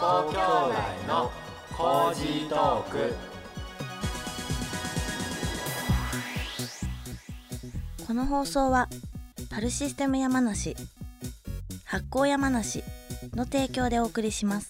校兄弟のコージートーク。 この放送はパルシステム山梨、発酵山梨の提供でお送りします。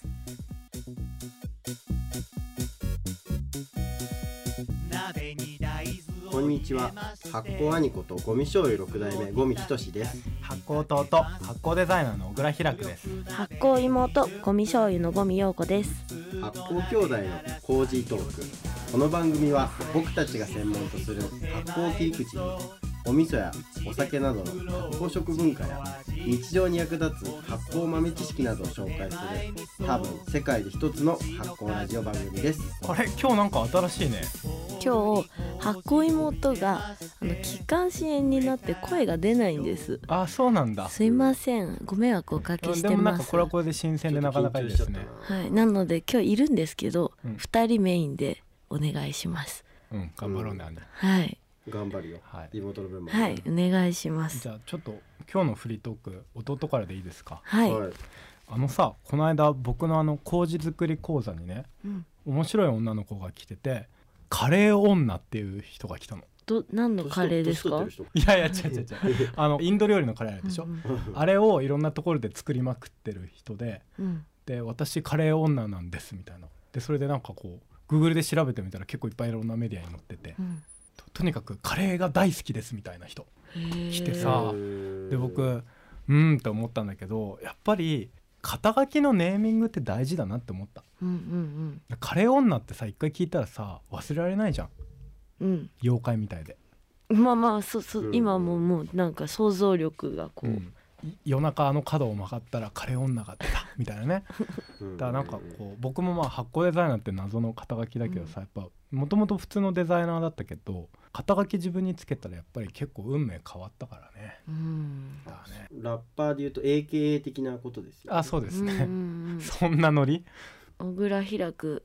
こんにちは。発酵兄ことゴミ醤油6代目五味仁です。 発酵弟発酵デザイナーの小倉ひらくです。 発酵妹ゴミ醤油の五味陽子です。 発酵兄弟のコージートーク。この番組は僕たちが専門とする発酵を切り口にお味噌やお酒などの発酵食文化や日常に役立つ発酵豆知識などを紹介する多分世界で一つの発酵ラジオ番組です。 あれ、今日なんか新しいね。 今日発酵妹が気管支炎になって声が出ないんです。 あ、そうなんだ。 すいません、ご迷惑をおかけしてます。 でもなんかこれはこれで新鮮でなかなかいいですね。 はい、なので今日いるんですけど、2人メインでお願いします。 頑張ろうね、 はい、 頑張るよ、 はい、 妹の分も、 はい、お願いします。 じゃあちょっと今日のフリートーク弟からでいいですか。 はい、 さ、この間僕の麹作り講座にね、面白い女の子が来てて、カレー女っていう人が来たの。 何のカレーですか？ いやいや、違うインド料理のカレーあるでしょ、あれをいろんなところで作りまくってる人で、で私カレー女なんですみたいな。でそれでなんかこう Google で調べてみたら結構いっぱいいろんなメディアに載ってて、とにかくカレーが大好きですみたいな人来てさ、で僕って思ったんだけど、やっぱり肩書きのネーミングって大事だなって思った。カレー女ってさ、一回聞いたらさ忘れられないじゃん、妖怪みたいで。 まあ今もうなんか想像力がこう、 夜中角を曲がったらカレー女が出たみたいなねだからなんかこう僕も発酵デザイナーって謎の肩書きだけどさ、やっぱもともと普通のデザイナーだったけど肩書き自分につけたらやっぱり結構運命変わったからね。だね、 ラッパーでいうと AKA 的なことですよね。 あ、そうですねそんなノリ。 小倉ひらく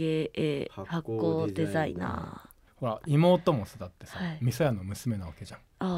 AKA 発酵デザイナー。 ほら妹もさ、だってさ、 はい、 味噌屋の娘なわけじゃん。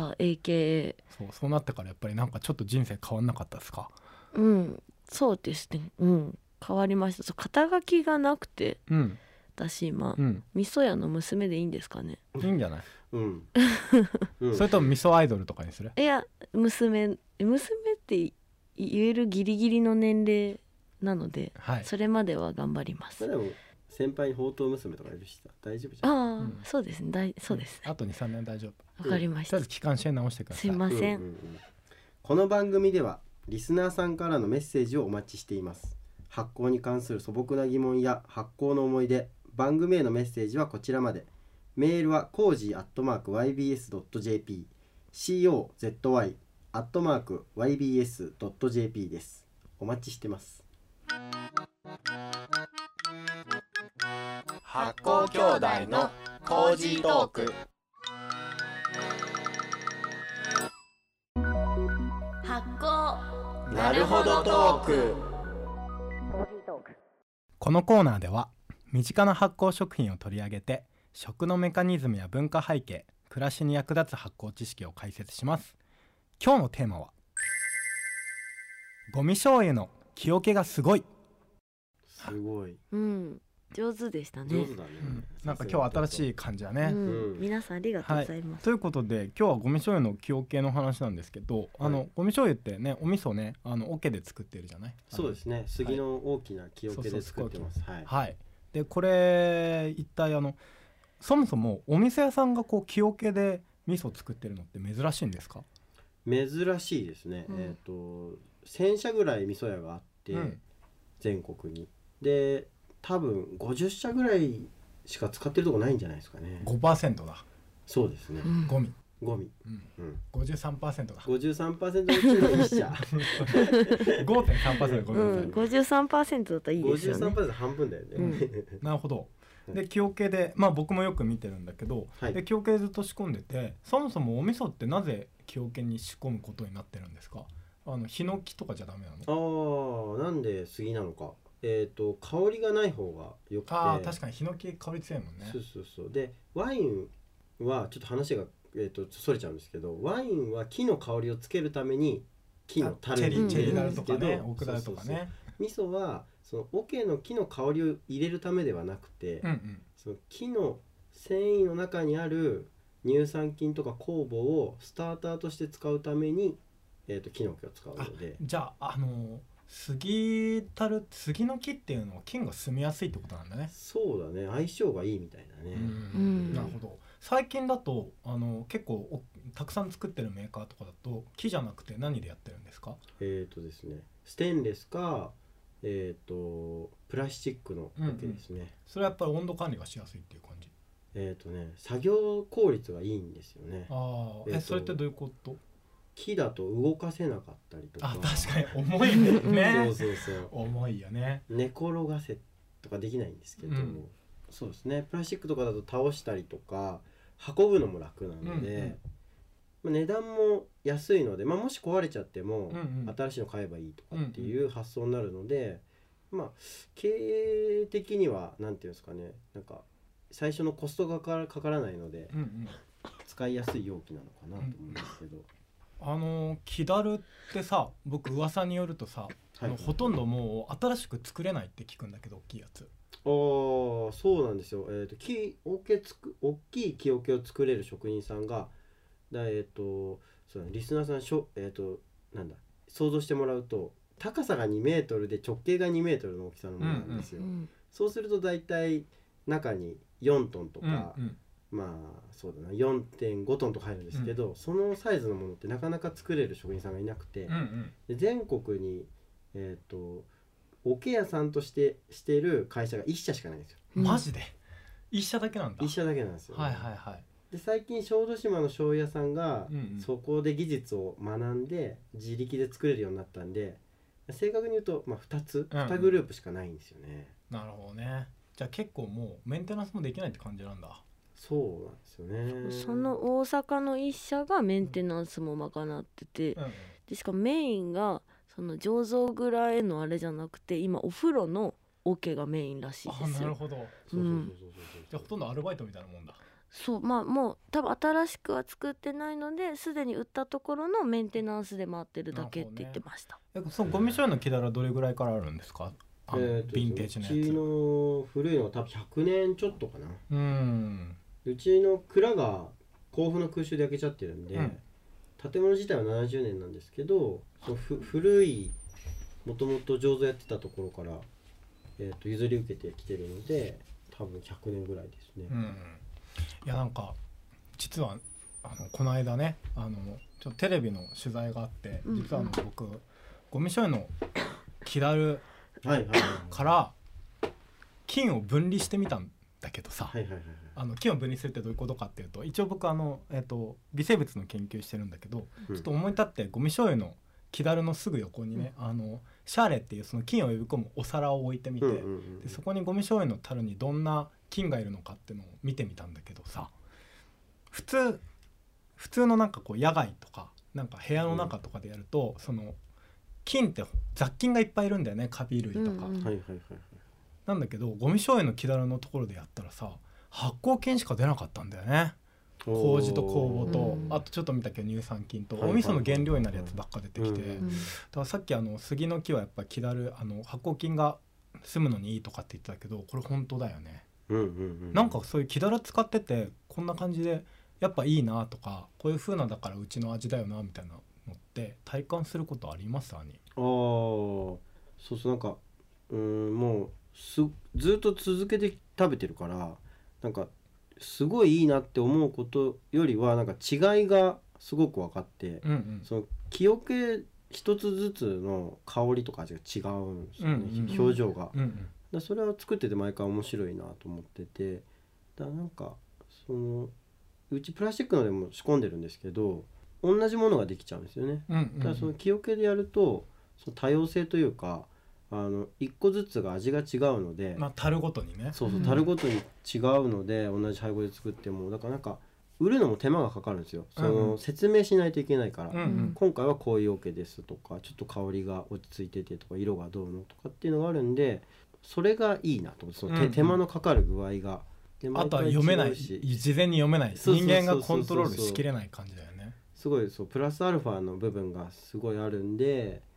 AKA そうなってからやっぱりなんかちょっと人生変わんなかったですか？ そうですね、変わりました。肩書きがなくて、私今、味噌屋の娘でいいんですかね？ いいんじゃない？それとも味噌アイドルとかにする？ いや、娘って言えるギリギリの年齢なので、それまでは頑張ります。 でも先輩に宝刀娘とかいるしさ、大丈夫じゃん。 そうですね、そうですね。 あと 2,3 年大丈夫。 わかりました。 とりあえず気管支炎直してください。 すいません。 この番組ではリスナーさんからのメッセージをお待ちしています。発酵に関する素朴な疑問や発酵の思い出、番組へのメッセージはこちらまで。メールはcozy@ybs.jp、 cozy@ybs.jp です。お待ちしてます。 発酵兄弟のコージートーク。 発酵なるほどトーク。 このコーナーでは身近な発酵食品を取り上げて、食のメカニズムや文化背景、暮らしに役立つ発酵知識を解説します。今日のテーマはゴミ醤油の木桶がすごい。 すごい、 上手でしたね。 上手だね、 なんか今日新しい感じだね。 皆さんありがとうございます。 ということで今日はゴミ醤油の木桶の話なんですけど、ゴミ醤油ってね、お味噌ね、桶で作ってるじゃない。 そうですね、杉の大きな木桶で作ってます。 でこれ一体そもそもお店屋さんがこう木桶で味噌を作ってるのって珍しいんですか？ 珍しいですね、1000社ぐらい味噌屋があって、全国にで多分50社ぐらいしか使ってるとこないんじゃないですかね。 5% だそうですね、 ゴミ、 53% だ。 53% のうちの1社 5.3% ごめんなさい、 53% だったらいいですよね。 53% 半分だよね、 なるほど。で木桶で、僕もよく見てるんだけど、で木桶ずっと仕込んでて、そもそもお味噌ってなぜ木桶に仕込むことになってるんですか？ヒノキとかじゃダメなの？ なんで杉なのか、香りがない方がよくて。 確かにヒノキ香り強いもんね。 そうでワインはちょっと話が、それちゃうんですけど、ワインは木の香りをつけるために木の樽にチェリーダルとかね、オクダルとかね。 味噌はその桶の木の香りを入れるためではなくて、その木の繊維の中にある乳酸菌とか酵母をスターターとして使うために、木の毛を使うので。 じゃあ杉の木っていうのは菌が住みやすいってことなんだね。 そうだね、相性がいいみたいだね。 なるほど。最近だと結構たくさん作ってるメーカーとかだと木じゃなくて何でやってるんですか？ ですね、ステンレスかプラスチックの桶ですね。 それはやっぱり温度管理がしやすいっていう感じ？ 作業効率がいいんですよね。 それってどういうこと？ 木だと動かせなかったりとか。 確かに重いね。 そう重いよね。 寝転がせとかできないんですけど、そうですね、プラスチックとかだと倒したりとか運ぶのも楽なので、値段も安いので、もし壊れちゃっても新しいの買えばいいとかっていう発想になるので、経営的にはなんていうんですかね、なんか最初のコストがかからないので、使いやすい容器なのかなと思うんですけど、 木だるってさ、僕噂によるとさ、ほとんどもう新しく作れないって聞くんだけど、大きいやつ。 そうなんですよ。大きい木桶を作れる職人さんがそうリスナーさんなんだ想像してもらうと、高さが2メートルで直径が2メートルの大きさのものなんですよ。そうするとだいたい中に4トンとか、そうだな 4.5 トンとか入るんですけど、そのサイズのものってなかなか作れる職人さんがいなくて、で全国に桶屋さんとしている会社が1社しかないんですよ。 マジで1社だけなんだ。 1社だけなんですよ、 ね。 で最近小豆島の醤油屋さんがそこで技術を学んで自力で作れるようになったんで、正確に言うと2グループしかないんですよね。 なるほどね。じゃあ結構もうメンテナンスもできないって感じなんだ。 そうなんですよね。 その大阪の一社がメンテナンスも賄ってて、でしかもメインがその醸造蔵へのあれじゃなくて、今お風呂の桶がメインらしいですよ。 なるほど。じゃあほとんどアルバイトみたいなもんだ。 そう、もう多分新しくは作ってないので、すでに売ったところのメンテナンスで回ってるだけって言ってました。 そのゴミ処理の木だらどれぐらいからあるんですか？ヴィンテージのやつ。 うちの古いのは多分100年ちょっとかな。うちの蔵が甲府の空襲で焼けちゃってるんで、建物自体は70年なんですけど、その古いもともと醸造やってたところから、譲り受けてきてるので多分100年ぐらいですね。 いやなんか実はこの間ねちょっとテレビの取材があって、実は僕ゴミ処理の木だるから菌を分離してみたんだけどさ、菌を分離するってどういうことかっていうと、一応僕微生物の研究してるんだけど、ちょっと思い立ってゴミ処理の木だるのすぐ横にね、シャーレっていうその菌を呼び込むお皿を置いてみて、でそこにゴミ処理の樽にどんな菌がいるのかっていうのを見てみたんだけどさ、普通のなんかこう野外とかなんか部屋の中とかでやると、その菌って雑菌がいっぱいいるんだよね、カビ類とか。なんだけどゴミ処理の木だるのところでやったらさ、発酵菌しか出なかったんだよね。麹と酵母と、あとちょっと見たけど乳酸菌とお味噌の原料になるやつばっか出てきて、だからさっき杉の木はやっぱ木だる発酵菌が住むのにいいとかって言ってたけど、これ本当だよね。なんかそういう木だる使っててこんな感じでやっぱいいなとか、こういう風なだからうちの味だよなみたいなのって体感することありますかね？ そうなんかもうずっと続けて食べてるから、なんかすごいいいなって思うことよりはなんか違いがすごく分かって、その木桶一つずつの香りとか味が違うんですよね、表情が。だそれは作ってて毎回面白いなと思ってて、だなんかうちプラスチックのでも仕込んでるんですけど、同じものができちゃうんですよね。だからその木桶でやるとその多様性というか、一個ずつが味が違うので、 樽ごとにね、 樽ごとに違うので、同じ配合で作ってもだからなんか売るのも手間がかかるんですよ。説明しないといけないから、今回はこういう桶ですとか、ちょっと香りが落ち着いててとか、色がどうのとかっていうのがあるんで、それがいいなと思って、その手間のかかる具合が。 あとは読めない、事前に読めない、人間がコントロールしきれない感じだよね。 すごいプラスアルファの部分がすごいあるんで、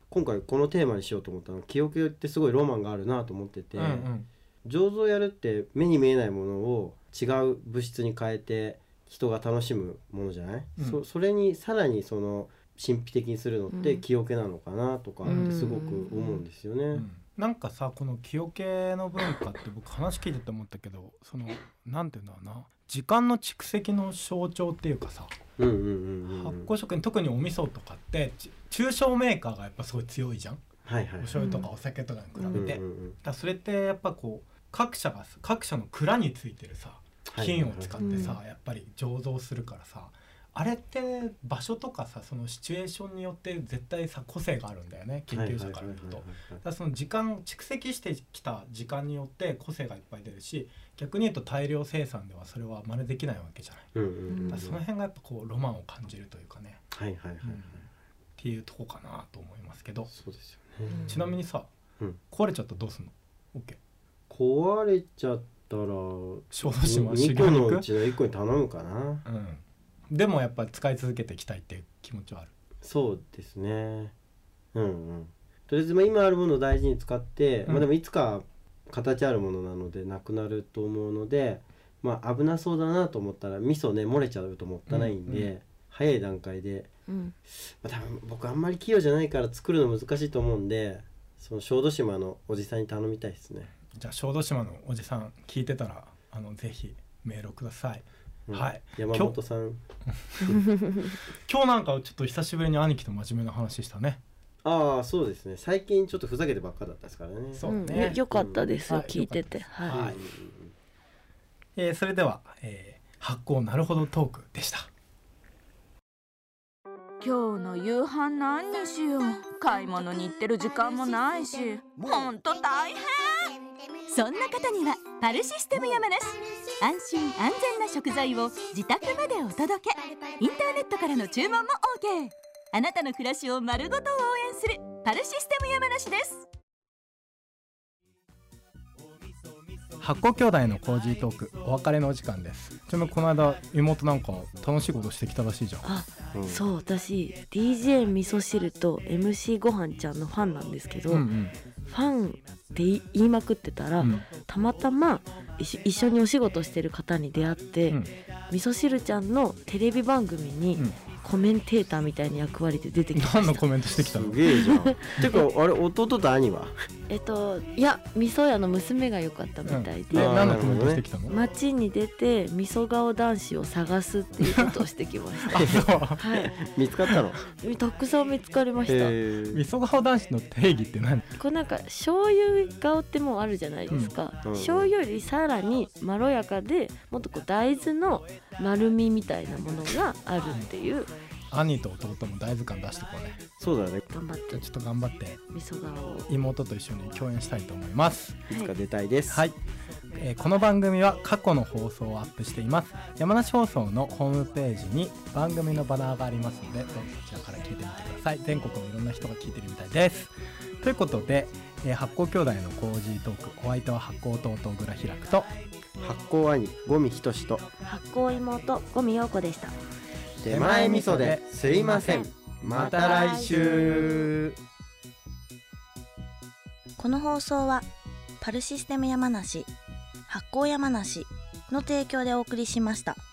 今回このテーマにしようと思ったのは、木桶ってすごいロマンがあるなと思ってて、醸造やるって目に見えないものを違う物質に変えて人が楽しむものじゃない、それにさらにその神秘的にするのって木桶なのかなとかってすごく思うんですよね。 なんかさ、この木桶の文化って僕話聞いてて思ったけど、そのなんていうんだろうな、時間の蓄積の象徴っていうかさ、発酵食品、特にお味噌とかって中小メーカーがやっぱすごい強いじゃん、お醤油とかお酒とかに比べて、だそれってやっぱこう各社の蔵についてるさ菌を使ってさ、やっぱり醸造するからさ、あれって場所とかさ、そのシチュエーションによって絶対さ個性があるんだよね、研究者から見ると。だからその時間蓄積してきた時間によって個性がいっぱい出るし、逆に言うと大量生産ではそれは真似できないわけじゃない、だからその辺がやっぱこうロマンを感じるというかね、っていうとこかなと思いますけど。 そうですよね。 ちなみにさ、壊れちゃったらどうすんの？ OK。 壊れちゃったら小豆島 2個のうちの1個に頼むかな。 でもやっぱり使い続けていきたいっていう気持ちはある。 そうですね。とりあえず今あるものを大事に使って、でもいつか形あるものなのでなくなると思うので、危なそうだなと思ったら味噌ね漏れちゃうともったいないんで、早い段階で、多分僕あんまり器用じゃないから作るの難しいと思うんで、その小豆島のおじさんに頼みたいですね。 じゃあ小豆島のおじさん聞いてたらぜひメールをください。 山本さん今日なんかちょっと久しぶりに兄貴と真面目な話したね。 ああ、そうですね。最近ちょっとふざけてばっかだったですからね。 そうね、 よかったです、聞いてて。 それでは、発酵なるほどトークでした。 今日の夕飯何にしよう。買い物に行ってる時間もないし、ほんと大変。 そんな方にはパルシステム山梨、安心安全な食材を自宅までお届け。インターネットからの注文も OK。 あなたの暮らしを丸ごと応援するパルシステム山梨です。 発酵兄弟のコージートーク、お別れのお時間です。ちなみにこの間妹なんか楽しいことしてきたらしいじゃん。 そう、私 DJ 味噌汁と MC ごはんちゃんのファンなんですけど、ファンって言いまくってたら、たまたま一緒にお仕事してる方に出会って、味噌汁ちゃんのテレビ番組にコメンテーターみたいな役割で出てきました。 何のコメントしてきたの？ すげえじゃん。てかあれ弟と兄は？ いや味噌屋の娘が良かったみたいで、 何のコメントしてきたの？ 街に出て味噌顔男子を探すっていうことをしてきました。 見つかったの？ たくさん見つかりました。 味噌顔男子の定義って何？ こうなんか醤油顔ってもうあるじゃないですか、醤油よりさらにまろやかで、もっとこう大豆の丸みみたいなものがあるっていう。 兄と弟も大豆感出してこうね。 そうだね。 頑張って。 ちょっと頑張って味噌顔を妹と一緒に共演したいと思います。 いつか出たいです。 この番組は過去の放送をアップしています。山梨放送のホームページに番組のバナーがありますので、どうぞそちらから聞いてみてください。全国のいろんな人が聞いてるみたいです。ということで、発酵兄弟のコージートーク、お相手は発酵弟小倉開くと発酵兄五味仁と発酵妹五味陽子でした。 手前味噌ですいません。また来週。 この放送はパルシステム山梨、発酵山梨の提供でお送りしました。